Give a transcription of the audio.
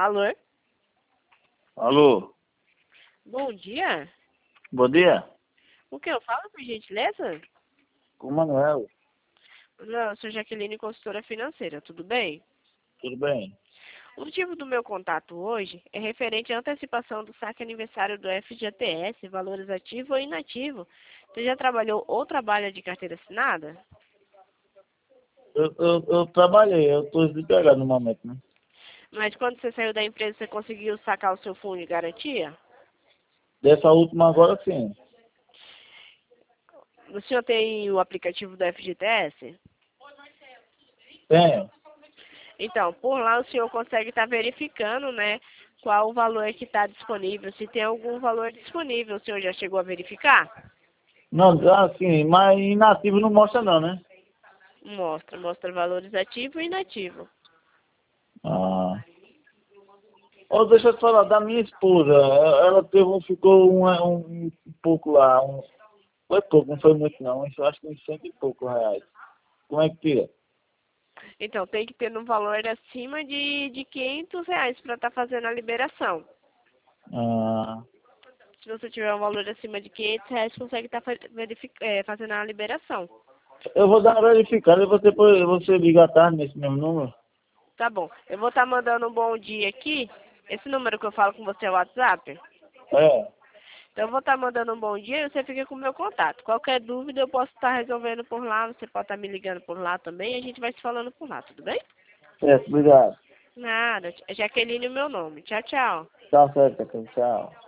Alô? Alô, Bom dia. bom dia. O que eu falo, por gentileza? Com o Manuel, Não, eu sou Jaqueline, consultora financeira, tudo bem? tudo bem? O motivo do meu contato hoje é referente à antecipação do saque aniversário do FGTS, valores ativo ou inativo. Você já trabalhou ou trabalha de carteira assinada? Eu trabalhei, eu estou desempregado no momento, né? Mas quando você saiu da empresa, você conseguiu sacar o seu fundo de garantia? Dessa última agora sim. O senhor tem o aplicativo do FGTS? Tenho. Então, por lá o senhor consegue estar verificando, né, qual o valor que está disponível, se tem algum valor disponível. O senhor já chegou a verificar? Não, assim, mas inativo não mostra não, né? Mostra valores ativo e inativo. Ah. Ô, deixa eu te falar, da minha esposa, ela teve, ficou um pouco lá, foi pouco, não foi muito não, eu acho que uns 100 e poucos reais. Como é que tira? Então, tem que ter um valor acima de R$ 500 para estar fazendo a liberação. Ah, Se você tiver um valor acima de R$ 500, consegue estar fazendo a liberação. eu vou dar uma verificada e você liga à tarde nesse mesmo número? Tá bom. Eu vou estar mandando um bom dia aqui. Esse número que eu falo com você é o WhatsApp? É, Então, eu vou estar mandando um bom dia e você fica com o meu contato. Qualquer dúvida, eu posso estar resolvendo por lá. Você pode estar me ligando por lá também. E a gente vai se falando por lá, tudo bem? certo, obrigado. Nada. É Jaqueline o meu nome. Tchau, tchau. Tá certo, tchau.